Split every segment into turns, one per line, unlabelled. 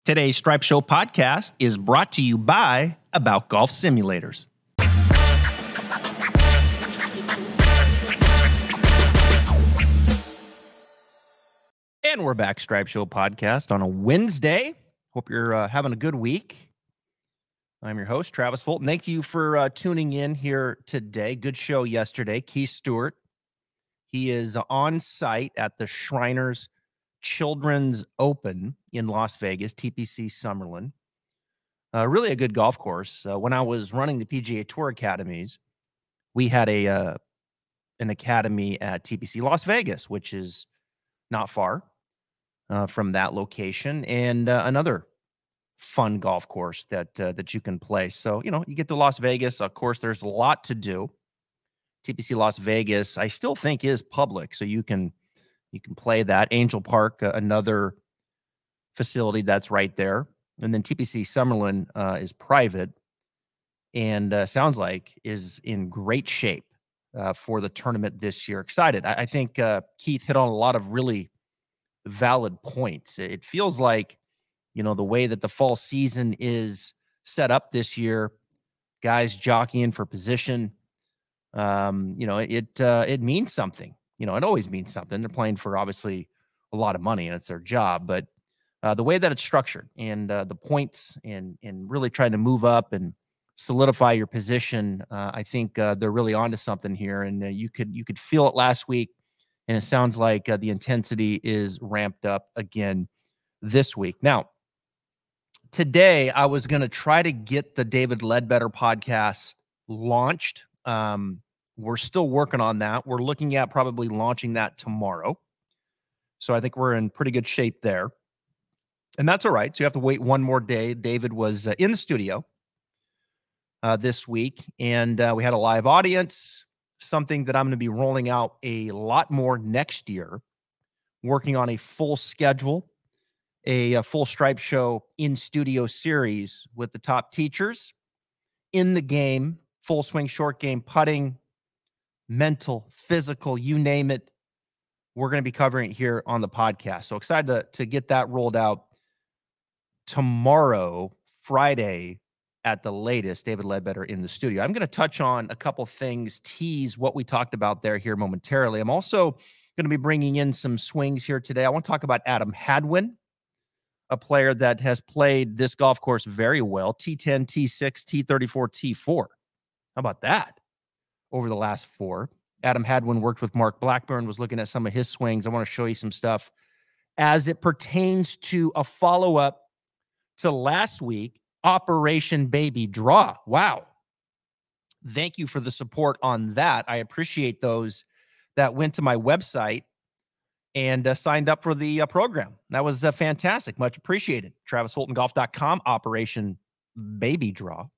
Today's Stripe Show podcast is brought to you by About Golf Simulators. And we're back, Stripe Show podcast on a Wednesday. Hope you're having a good week. I'm your host, Travis Fulton. Thank you for tuning in here today. Good show yesterday. Keith Stewart, he is on site at the Shriners Children's Open in Las Vegas, TPC Summerlin. Really a good golf course. When I was running the PGA Tour Academies, we had an academy at TPC Las Vegas, which is not far from that location, and another fun golf course that you can play. So, you get to Las Vegas. Of course, there's a lot to do. TPC Las Vegas, I still think, is public, so you can play that. Angel Park, another facility that's right there. And then TPC Summerlin is private and sounds like is in great shape for the tournament this year. Excited. I think Keith hit on a lot of really valid points. It feels like, the way that the fall season is set up this year, guys jockeying for position, it means something. It always means something. They're playing for obviously a lot of money and it's their job, but the way that it's structured and the points and really trying to move up and solidify your position, I think they're really onto something here. And you could feel it last week, and it sounds like the intensity is ramped up again this week. Now, today I was going to try to get the David Ledbetter podcast launched. We're still working on that. We're looking at probably launching that tomorrow. So I think we're in pretty good shape there. And that's all right. So you have to wait one more day. David was in the studio this week, and we had a live audience, something that I'm going to be rolling out a lot more next year, working on a full schedule, a full Stripe Show in-studio series with the top teachers in the game, full swing, short game, putting, mental, physical, you name it. We're going to be covering it here on the podcast. So excited to get that rolled out tomorrow, Friday, at the latest. David Ledbetter in the studio. I'm going to touch on a couple things, tease what we talked about there here momentarily. I'm also going to be bringing in some swings here today. I want to talk about Adam Hadwin, a player that has played this golf course very well, T10, T6, T34, T4. How about that? Over the last 4. Adam Hadwin worked with Mark Blackburn, was looking at some of his swings. I want to show you some stuff as it pertains to a follow-up to last week, Operation Baby Draw. Wow. Thank you for the support on that. I appreciate those that went to my website and signed up for the program. That was fantastic. Much appreciated. TravisFultonGolf.com, Operation Baby Draw.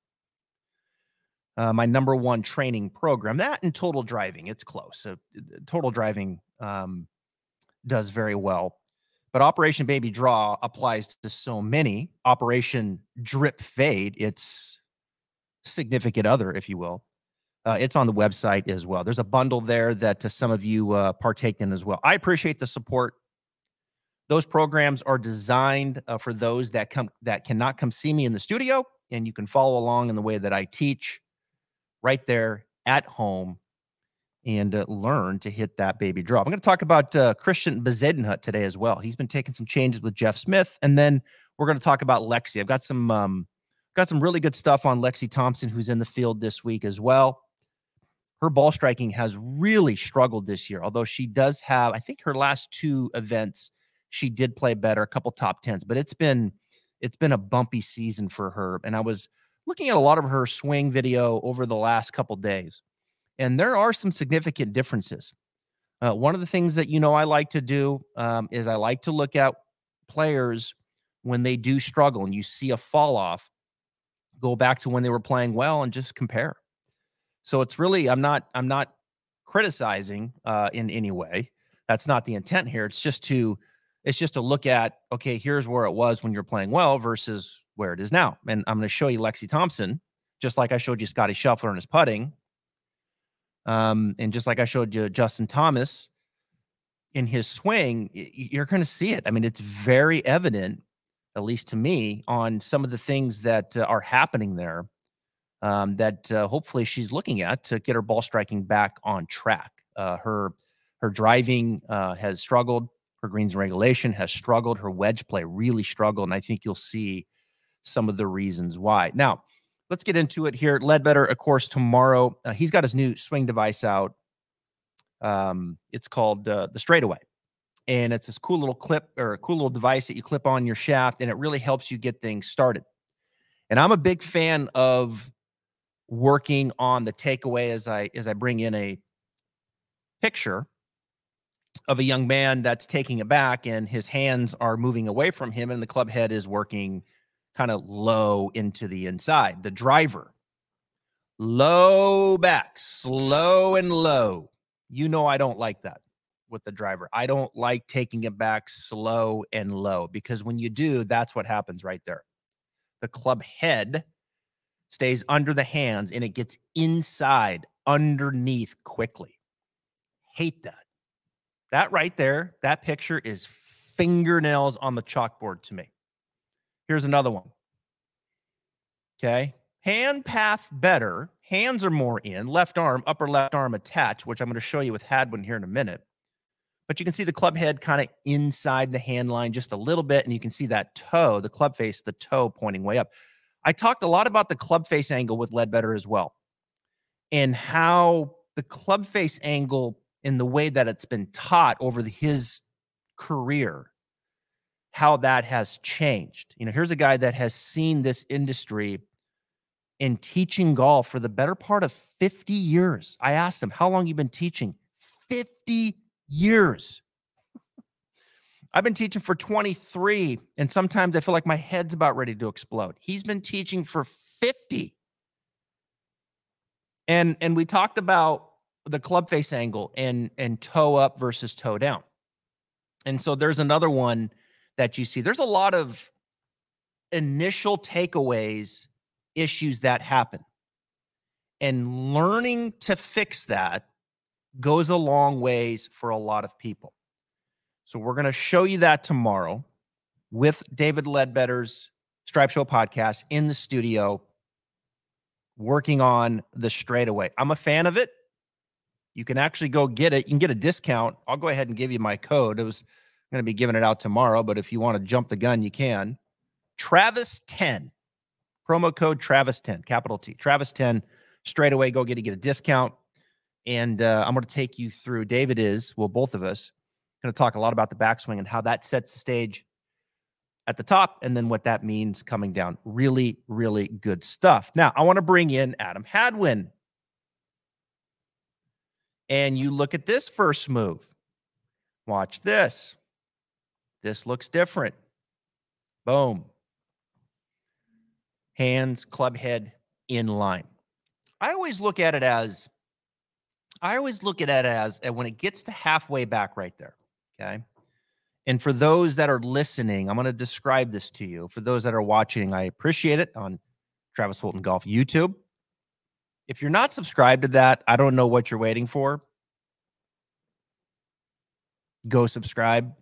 My number one training program. That and Total Driving. It's close. So Total Driving does very well. But Operation Baby Draw applies to so many. Operation Drip Fade, its significant other, if you will. It's on the website as well. There's a bundle there that some of you partake in as well. I appreciate the support. Those programs are designed for those that cannot come see me in the studio, and you can follow along in the way that I teach right there at home and learn to hit that baby draw. I'm going to talk about Christian Bezuidenhout today as well. He's been taking some changes with Jeff Smith, and then we're going to talk about Lexi. I've got some really good stuff on Lexi Thompson, who's in the field this week as well. Her ball striking has really struggled this year, although she does have, I think her last 2 events, she did play better, a couple top 10s, but it's been a bumpy season for her. And I was looking at a lot of her swing video over the last couple days, and there are some significant differences. One of the things that, I like to do is I like to look at players when they do struggle and you see a fall off, go back to when they were playing well and just compare. So it's really, I'm not criticizing in any way. That's not the intent here. It's just to look at, okay, here's where it was when you're playing well versus where it is now. And I'm going to show you Lexi Thompson, just like I showed you Scotty Scheffler and his putting. And just like I showed you Justin Thomas in his swing, you're going to see it. I mean, it's very evident at least to me, on some of the things that are happening there that hopefully she's looking at to get her ball striking back on track. Her driving has struggled. Her greens and regulation has struggled. Her wedge play really struggled, and I think you'll see some of the reasons why. Now, let's get into it here. Ledbetter, of course, tomorrow. He's got his new swing device out. It's called the Straightaway. And it's this cool little clip or a cool little device that you clip on your shaft, and it really helps you get things started. And I'm a big fan of working on the takeaway as I bring in a picture of a young man that's taking it back, and his hands are moving away from him, and the club head is working kind of low into the inside. The driver, low back, slow and low. You know I don't like that with the driver. I don't like taking it back slow and low, because when you do, that's what happens right there. The club head stays under the hands and it gets inside underneath quickly. Hate that. That right there, that picture is fingernails on the chalkboard to me. Here's another one. Okay. Hand path better. Hands are more in. Left arm, upper left arm attached, which I'm going to show you with Hadwin here in a minute. But you can see the club head kind of inside the hand line just a little bit, and you can see that toe, the club face, the toe pointing way up. I talked a lot about the club face angle with Ledbetter as well, and how the club face angle in the way that it's been taught over his career, how that has changed. You know, here's a guy that has seen this industry in teaching golf for the better part of 50 years. I asked him, how long you been teaching? 50 years. I've been teaching for 23, and sometimes I feel like my head's about ready to explode. He's been teaching for 50. And we talked about the club face angle and toe up versus toe down. And so there's another one that you see. There's a lot of initial takeaways, issues that happen. And learning to fix that goes a long ways for a lot of people. So we're going to show you that tomorrow with David Ledbetter's Stripe Show podcast in the studio, working on the straightaway. I'm a fan of it. You can actually go get it. You can get a discount. I'll go ahead and give you my code. I was going to be giving it out tomorrow, but if you want to jump the gun, you can. Travis10. Promo code Travis10, capital T. Travis10, straightaway, go get a discount. And I'm going to take you through, both of us, going to talk a lot about the backswing and how that sets the stage at the top, and then what that means coming down. Really, really good stuff. Now, I want to bring in Adam Hadwin. And you look at this first move. Watch this. This looks different. Boom. Hands, club head, in line. I always look at it as when it gets to halfway back right there, okay? And for those that are listening, I'm going to describe this to you. For those that are watching, I appreciate it on Travis Fulton Golf YouTube. If you're not subscribed to that, I don't know what you're waiting for. Go subscribe.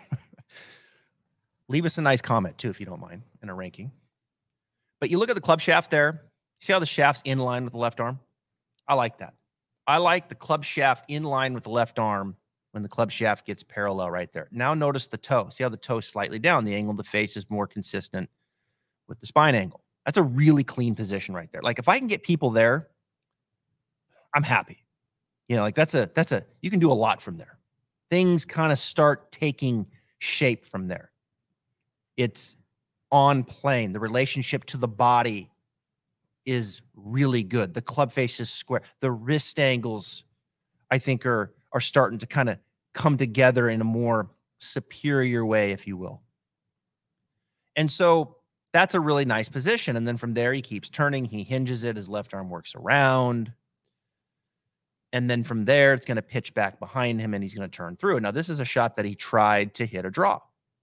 Leave us a nice comment too, if you don't mind, in a ranking. But you look at the club shaft there. See how the shaft's in line with the left arm? I like that. I like the club shaft in line with the left arm when the club shaft gets parallel right there. Now notice the toe. See how the toe's slightly down? The angle of the face is more consistent with the spine angle. That's a really clean position right there. Like if I can get people there, I'm happy. You know, like that's a you can do a lot from there. Things kind of start taking shape from there. It's on plane. The relationship to the body is really good. The club face is square. The wrist angles, I think, are starting to kind of come together in a more superior way, if you will. And so that's a really nice position. And then from there, he keeps turning. He hinges it. His left arm works around. And then from there, it's going to pitch back behind him, and he's going to turn through. Now, this is a shot that he tried to hit a draw.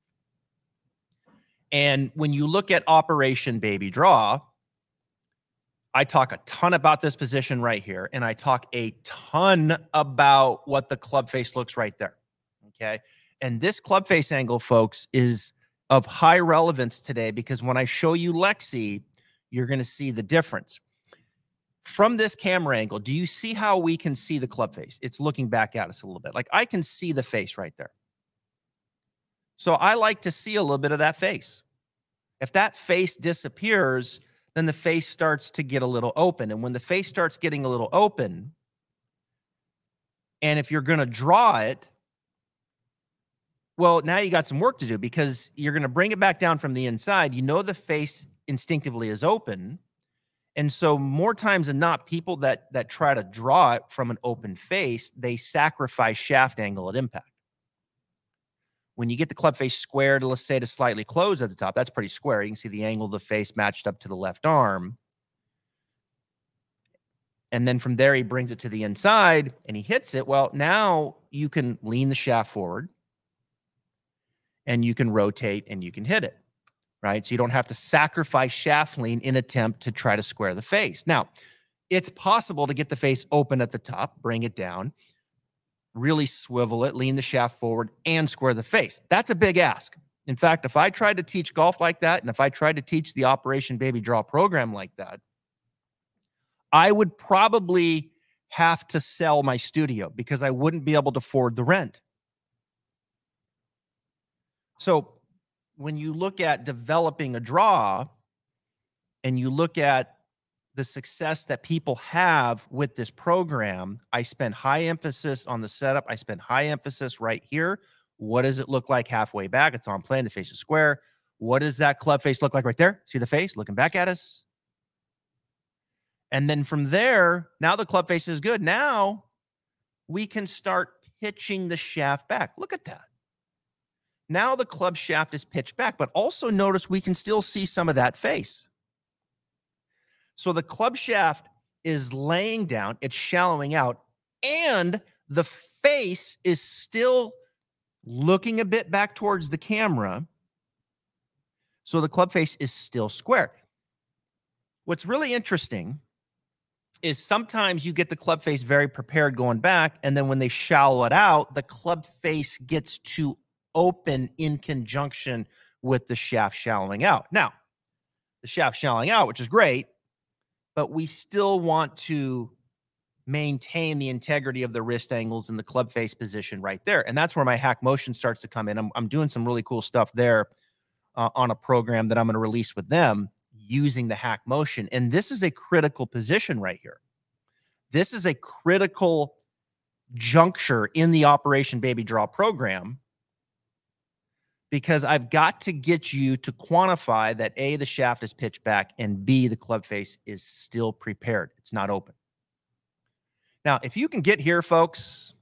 And when you look at Operation Baby Draw, I talk a ton about this position right here, and I talk a ton about what the club face looks right there, okay? And this club face angle, folks, is of high relevance today, because when I show you Lexi, you're going to see the difference. From this camera angle, do you see how we can see the club face? It's looking back at us a little bit. Like I can see the face right there. So I like to see a little bit of that face. If that face disappears, then the face starts to get a little open. And when the face starts getting a little open, and if you're going to draw it, well, now you got some work to do, because you're going to bring it back down from the inside. You know the face instinctively is open. And so more times than not, people that try to draw it from an open face, they sacrifice shaft angle at impact. When you get the club face squared, let's say to slightly close at the top, that's pretty square. You can see the angle of the face matched up to the left arm. And then from there, he brings it to the inside and he hits it. Well, now you can lean the shaft forward and you can rotate and you can hit it, right? So you don't have to sacrifice shaft lean in attempt to try to square the face. Now, it's possible to get the face open at the top, bring it down, really swivel it, lean the shaft forward, and square the face. That's a big ask. In fact, if I tried to teach golf like that, and if I tried to teach the Operation Baby Draw program like that, I would probably have to sell my studio because I wouldn't be able to afford the rent. So when you look at developing a draw and you look at the success that people have with this program, I spend high emphasis on the setup. I spend high emphasis right here. What does it look like halfway back? It's on plane. The face is square. What does that club face look like right there? See the face looking back at us? And then from there, now the club face is good. Now we can start pitching the shaft back. Look at that. Now the club shaft is pitched back, but also notice we can still see some of that face. So the club shaft is laying down, it's shallowing out, and the face is still looking a bit back towards the camera. So the club face is still square. What's really interesting is sometimes you get the club face very prepared going back, and then when they shallow it out, the club face gets to open in conjunction with the shaft shallowing out. Now, the shaft shallowing out, which is great, but we still want to maintain the integrity of the wrist angles and the club face position right there. And that's where my hack motion starts to come in. I'm doing some really cool stuff there on a program that I'm going to release with them using the hack motion. And this is a critical position right here. This is a critical juncture in the Operation Baby Draw program, because I've got to get you to quantify that A, the shaft is pitched back, and B, the club face is still prepared. It's not open. Now, if you can get here, folks,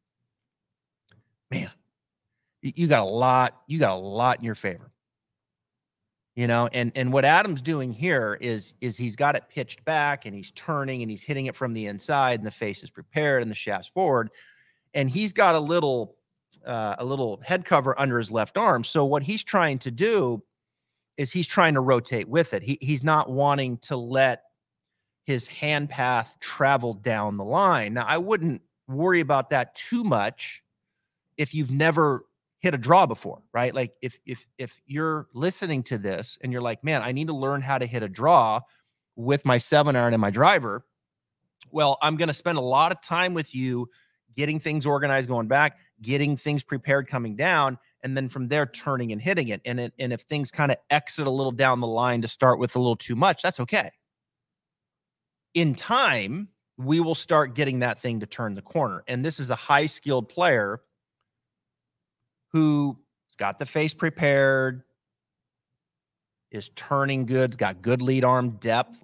man, you got a lot in your favor. You know, and what Adam's doing here is he's got it pitched back and he's turning and he's hitting it from the inside and the face is prepared and the shaft's forward. And he's got a little head cover under his left arm. So what he's trying to do is he's trying to rotate with it. He's not wanting to let his hand path travel down the line. Now, I wouldn't worry about that too much if you've never hit a draw before, right? Like if you're listening to this and you're like, man, I need to learn how to hit a draw with my 7-iron and my driver. Well, I'm going to spend a lot of time with you getting things organized going back, getting things prepared coming down, and then from there turning and hitting it. And if things kind of exit a little down the line to start with a little too much, that's okay. In time, we will start getting that thing to turn the corner. And this is a high-skilled player who's got the face prepared, is turning good, has got good lead arm depth.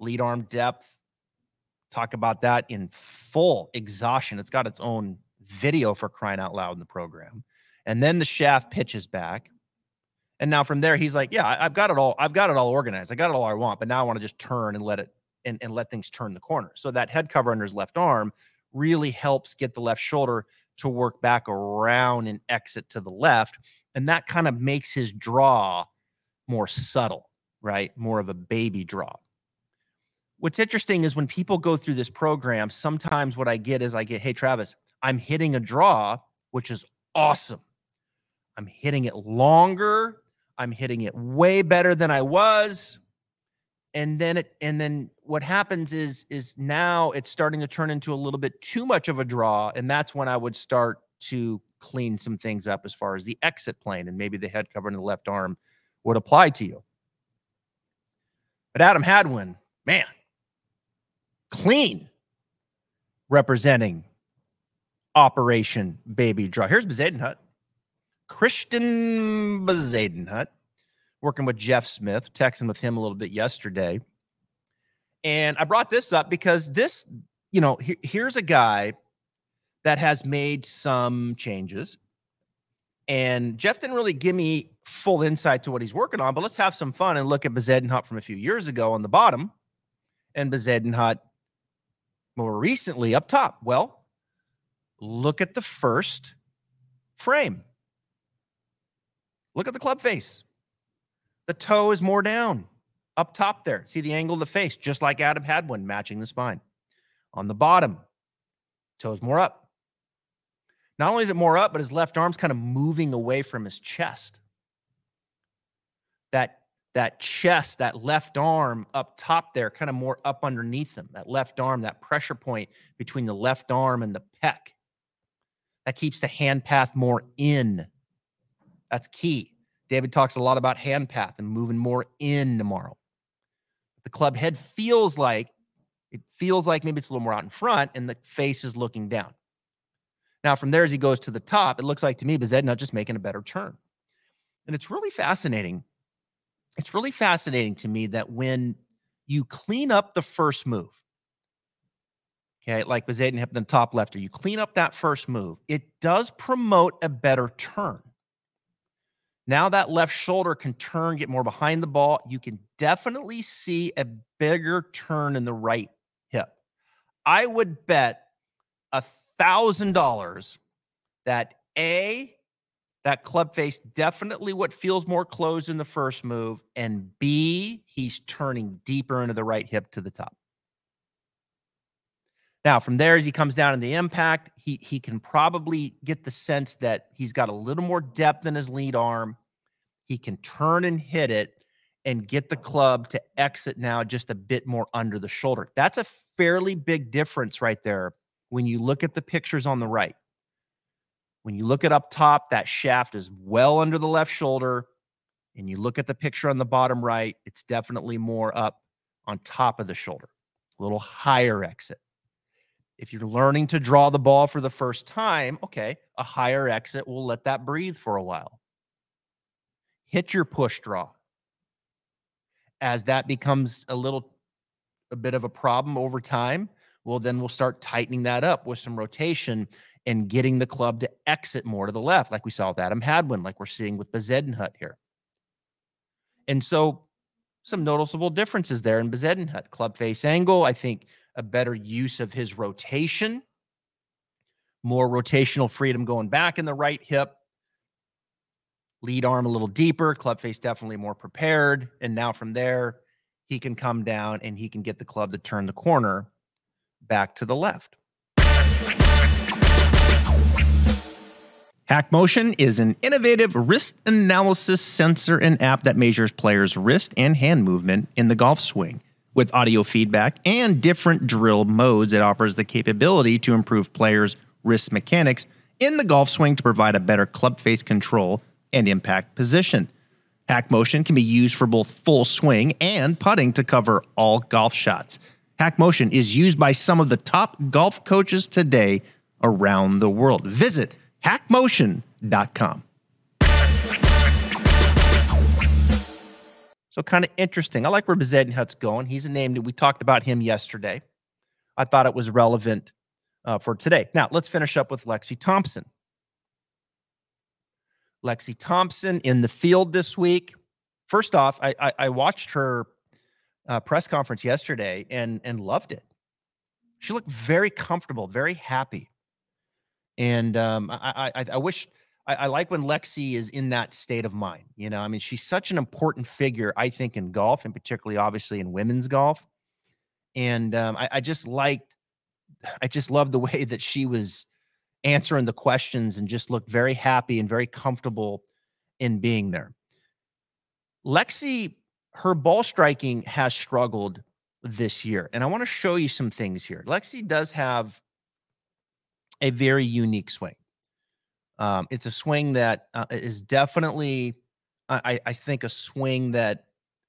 Talk about that in full exhaustion. It's got its own video, for crying out loud, in the program. And then the shaft pitches back. And now from there, he's like, yeah, I've got it all organized. I got it all I want, but now I want to just turn and let it and let things turn the corner. So that head cover under his left arm really helps get the left shoulder to work back around and exit to the left. And that kind of makes his draw more subtle, right? More of a baby draw. What's interesting is when people go through this program, sometimes what I get, hey, Travis, I'm hitting a draw, which is awesome. I'm hitting it longer. I'm hitting it way better than I was. And then what happens is now it's starting to turn into a little bit too much of a draw. And that's when I would start to clean some things up as far as the exit plane, and maybe the head cover in the left arm would apply to you. But Adam Hadwin, man, clean, representing Operation Baby Draw. Here's Bezuidenhout. Christian Bezuidenhout, working with Jeff Smith, texting with him a little bit yesterday. And I brought this up because this, here's a guy that has made some changes. And Jeff didn't really give me full insight to what he's working on, but let's have some fun and look at Bezuidenhout from a few years ago on the bottom and Bezuidenhout more recently up top. Well, look at the first frame. Look at the club face. The toe is more down up top there. See the angle of the face, just like Adam Hadwin, matching the spine. On the bottom, toe's more up. Not only is it more up, but his left arm's kind of moving away from his chest. That chest, that left arm up top there, kind of more up underneath him. That left arm, that pressure point between the left arm and the pec. That keeps the hand path more in. That's key. David talks a lot about hand path and moving more in tomorrow. The club head feels like maybe it's a little more out in front and the face is looking down. Now, from there, as he goes to the top, it looks like to me Bezuidenhout just making a better turn. And it's really fascinating. It's really fascinating to me that when you clean up the first move, okay, like Bezuidenhout in the top lefter, you clean up that first move, it does promote a better turn. Now that left shoulder can turn, get more behind the ball. You can definitely see a bigger turn in the right hip. I would bet $1,000 that that club face definitely what feels more closed in the first move, and B, he's turning deeper into the right hip to the top. Now, from there, as he comes down in the impact, he can probably get the sense that he's got a little more depth in his lead arm. He can turn and hit it and get the club to exit now just a bit more under the shoulder. That's a fairly big difference right there when you look at the pictures on the right. When you look at up top, that shaft is well under the left shoulder. And you look at the picture on the bottom right, it's definitely more up on top of the shoulder, a little higher exit. If you're learning to draw the ball for the first time, okay, a higher exit will let that breathe for a while. Hit your push draw. As that becomes a bit of a problem over time, well, then we'll start tightening that up with some rotation and getting the club to exit more to the left, like we saw with Adam Hadwin, like we're seeing with Bezuidenhout here. And so some noticeable differences there in Bezuidenhout. Club face angle, I think a better use of his rotation, more rotational freedom going back in the right hip, lead arm a little deeper, club face definitely more prepared. And now from there, he can come down and he can get the club to turn the corner back to the left. HackMotion is an innovative wrist analysis sensor and app that measures players' wrist and hand movement in the golf swing. With audio feedback and different drill modes, it offers the capability to improve players' wrist mechanics in the golf swing to provide a better club face control and impact position. HackMotion can be used for both full swing and putting to cover all golf shots. HackMotion is used by some of the top golf coaches today around the world. Visit hackmotion.com. So kind of interesting. I like where Bezuidenhout's going. He's a name that we talked about him yesterday. I thought it was relevant for today. Now, let's finish up with Lexi Thompson. Lexi Thompson in the field this week. First off, I watched her press conference yesterday and loved it. She looked very comfortable, very happy. And I wish I like when Lexi is in that state of mind. You know, I mean, she's such an important figure, I think, in golf, and particularly, obviously, in women's golf. And I just loved the way that she was answering the questions and just looked very happy and very comfortable in being there. Lexi, her ball striking has struggled this year. And I want to show you some things here. Lexi does have a very unique swing. It's a swing that is definitely, I think, a swing that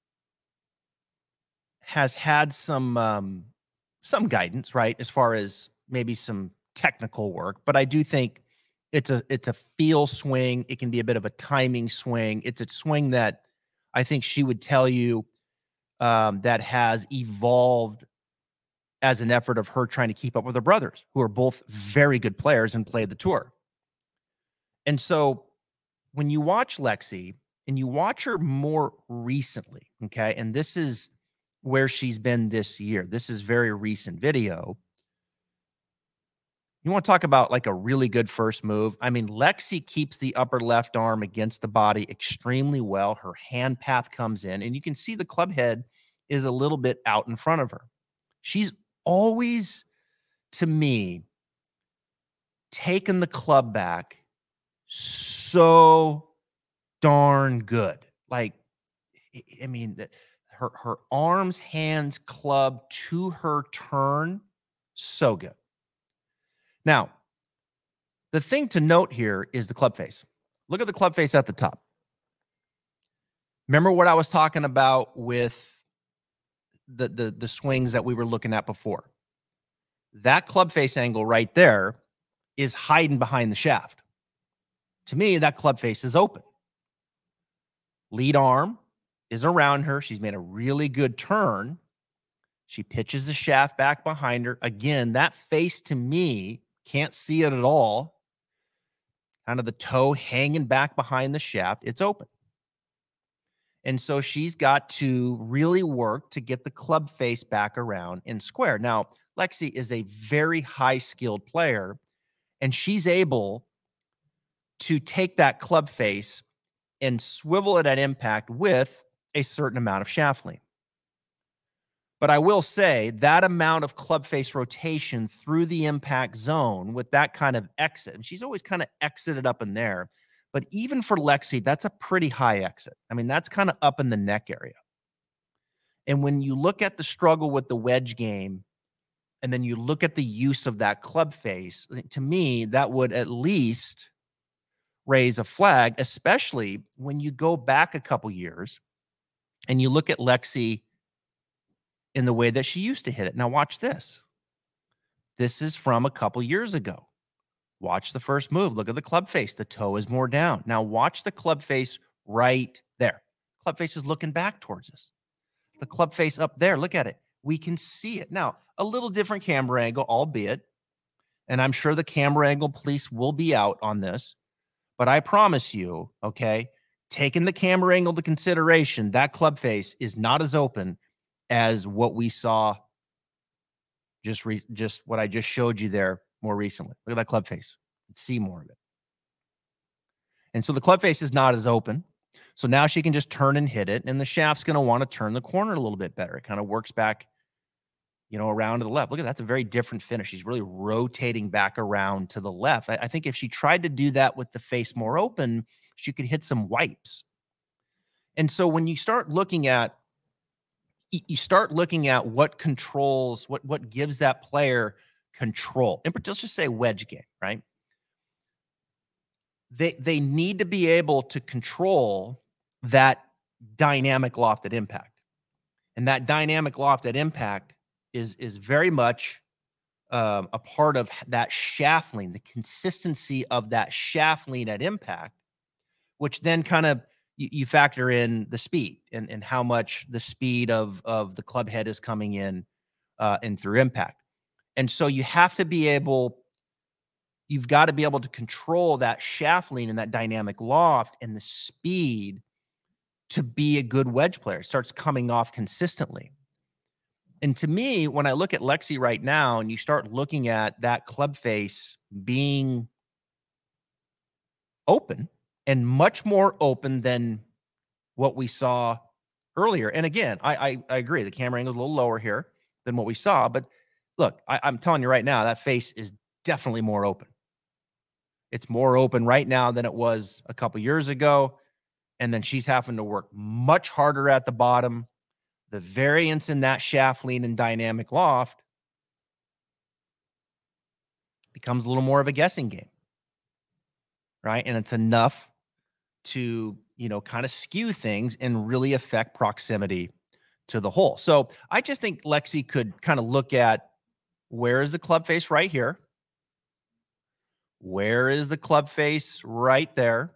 has had some guidance, right, as far as maybe some technical work. But I do think it's a feel swing. It can be a bit of a timing swing. It's a swing that I think she would tell you that has evolved as an effort of her trying to keep up with her brothers, who are both very good players and played the tour. And so when you watch Lexi and you watch her more recently, okay, and this is where she's been this year. This is very recent video. You want to talk about like a really good first move? I mean, Lexi keeps the upper left arm against the body extremely well. Her hand path comes in, and you can see the club head is a little bit out in front of her. She's always, to me, taken the club back so darn good. Like, I mean, her arms, hands, club to her turn, so good. Now, the thing to note here is the club face. Look at the club face at the top. Remember what I was talking about with the swings that we were looking at before? That club face angle right there is hiding behind the shaft. To me, that club face is open. Lead arm is around her. She's made a really good turn. She pitches the shaft back behind her. Again, that face to me, can't see it at all. Kind of the toe hanging back behind the shaft. It's open. And so she's got to really work to get the club face back around and square. Now, Lexi is a very high-skilled player, and she's able to take that club face and swivel it at impact with a certain amount of shaft lean. But I will say that amount of club face rotation through the impact zone with that kind of exit, and she's always kind of exited up in there, but even for Lexi, that's a pretty high exit. I mean, that's kind of up in the neck area. And when you look at the struggle with the wedge game, and then you look at the use of that club face, to me, that would at least raise a flag, especially when you go back a couple years and you look at Lexi in the way that she used to hit it. Now watch this. This is from a couple years ago. Watch the first move. Look at the club face. The toe is more down. Now watch the club face right there. Club face is looking back towards us. The club face up there, look at it. We can see it. Now, a little different camera angle, albeit, and I'm sure the camera angle police will be out on this, but I promise you, okay, taking the camera angle into consideration, that club face is not as open as what we saw just what I just showed you there more recently. Look at that club face. Let's see more of it. And so the club face is not as open. So now she can just turn and hit it, and the shaft's going to want to turn the corner a little bit better. It kind of works back, around to the left. Look at that. That's a very different finish. She's really rotating back around to the left. I think if she tried to do that with the face more open, she could hit some wipes. And so when you start looking at what controls, what gives that player control. And let's just say wedge game, right? They need to be able to control that dynamic loft at impact. And that dynamic loft at impact is very much a part of that shaft lean, the consistency of that shaft lean at impact, which then kind of you factor in the speed and how much the speed of the club head is coming in and through impact. And so you've got to be able to control that shaft lean and that dynamic loft and the speed to be a good wedge player. It starts coming off consistently. And to me, when I look at Lexi right now and you start looking at that club face being open and much more open than what we saw earlier. And again, I agree. The camera angle is a little lower here than what we saw. But look, I'm telling you right now, that face is definitely more open. It's more open right now than it was a couple years ago. And then she's having to work much harder at the bottom. The variance in that shaft lean and dynamic loft becomes a little more of a guessing game, right? And it's enough to, kind of skew things and really affect proximity to the hole. So I just think Lexi could kind of look at, where is the club face? Right here. Where is the club face? Right there.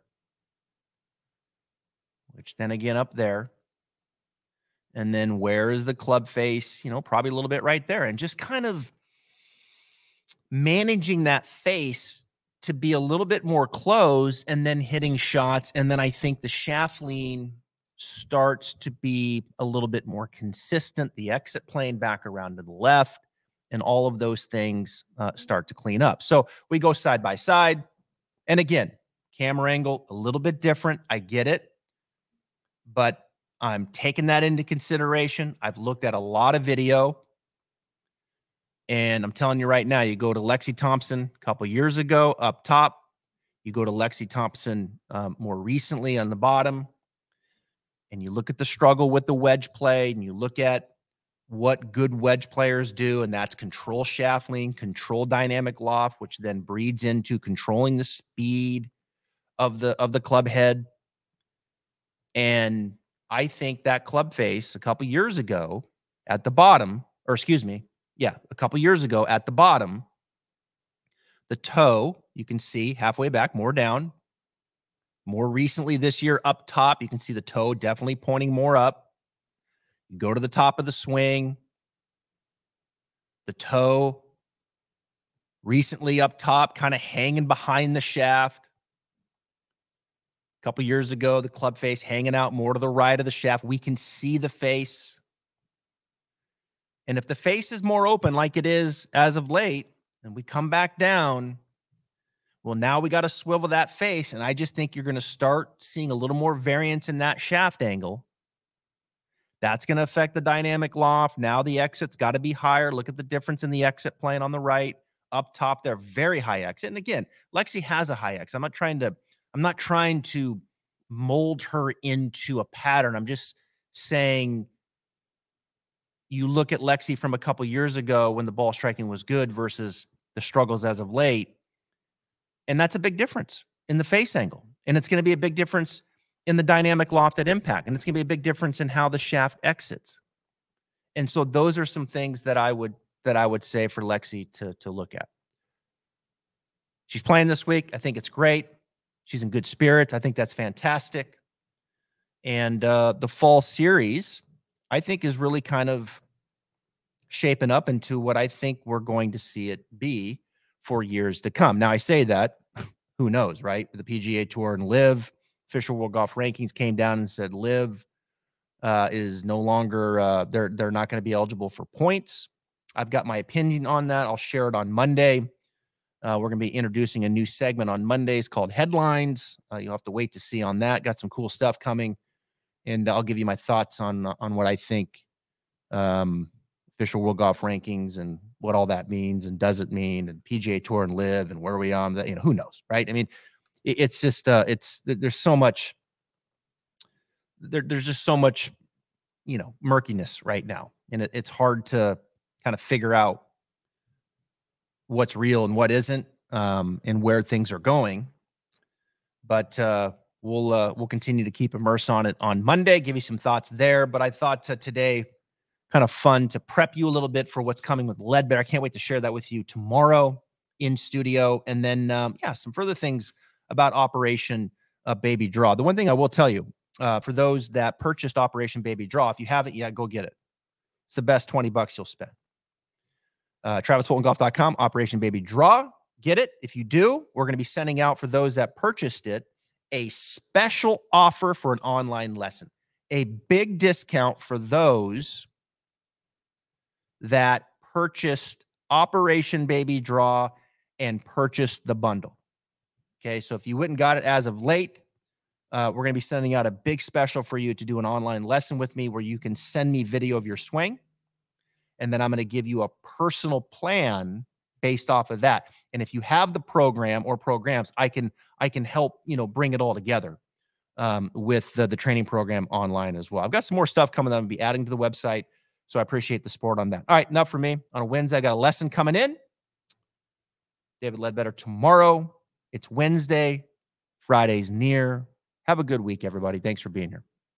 Which then again up there. And then where is the club face? Probably a little bit right there. And just kind of managing that face to be a little bit more closed and then hitting shots. And then I think the shaft lean starts to be a little bit more consistent. The exit plane back around to the left, and all of those things start to clean up. So we go side by side. And again, camera angle, a little bit different. I get it. But I'm taking that into consideration. I've looked at a lot of video. And I'm telling you right now, you go to Lexi Thompson a couple years ago up top. You go to Lexi Thompson more recently on the bottom. And you look at the struggle with the wedge play, and you look at what good wedge players do, and that's control shaft lean, control dynamic loft, which then breeds into controlling the speed of the club head. And I think that club face a couple years ago at the bottom, or excuse me, a couple years ago at the bottom, the toe, you can see halfway back, more down. More recently this year up top, you can see the toe definitely pointing more up. You go to the top of the swing. The toe recently up top, kind of hanging behind the shaft. A couple years ago, the club face hanging out more to the right of the shaft. We can see the face. And if the face is more open like it is as of late, and we come back down, well, now we got to swivel that face. And I just think you're going to start seeing a little more variance in that shaft angle. That's going to affect the dynamic loft. Now the exit's got to be higher. Look at the difference in the exit plane on the right. Up top, they're very high exit. And again, Lexi has a high exit. I'm not trying to mold her into a pattern. I'm just saying, you look at Lexi from a couple years ago when the ball striking was good versus the struggles as of late. And that's a big difference in the face angle. And it's going to be a big difference in the dynamic loft at impact. And it's going to be a big difference in how the shaft exits. And so those are some things that I would say for Lexi to look at. She's playing this week. I think it's great. She's in good spirits. I think that's fantastic. And the fall series, I think, is really kind of shaping up into what I think we're going to see it be for years to come. Now, I say that, who knows, right? The PGA Tour and LIV, official World Golf Rankings came down and said LIV is no longer, they're not going to be eligible for points. I've got my opinion on that. I'll share it on Monday. We're going to be introducing a new segment on Mondays called Headlines. You'll have to wait to see on that. Got some cool stuff coming. And I'll give you my thoughts on what I think official World Golf Rankings and what all that means and does it mean, and PGA Tour and LIV and where we are on that, who knows, right? I mean, it's just there's so much there's just so much murkiness right now, and it's hard to kind of figure out what's real and what isn't, and where things are going. But we'll continue to keep immersed on it on Monday, give you some thoughts there. But I thought today, kind of fun to prep you a little bit for what's coming with Leadbetter. I can't wait to share that with you tomorrow in studio. And then, some further things about Operation Baby Draw. The one thing I will tell you, for those that purchased Operation Baby Draw, if you haven't yet, go get it. It's the best $20 you'll spend. TravisFultonGolf.com, Operation Baby Draw. Get it. If you do, we're going to be sending out, for those that purchased it, a special offer for an online lesson. A big discount for those that purchased Operation Baby Draw and purchased the bundle. Okay, so if you went and got it as of late, we're going to be sending out a big special for you to do an online lesson with me where you can send me video of your swing, and then I'm going to give you a personal plan based off of that. And if you have the program or programs, I can help, bring it all together with the training program online as well. I've got some more stuff coming that I'm going to be adding to the website. So I appreciate the support on that. All right, enough for me. On a Wednesday, I got a lesson coming in. David Ledbetter tomorrow. It's Wednesday. Friday's near. Have a good week, everybody. Thanks for being here.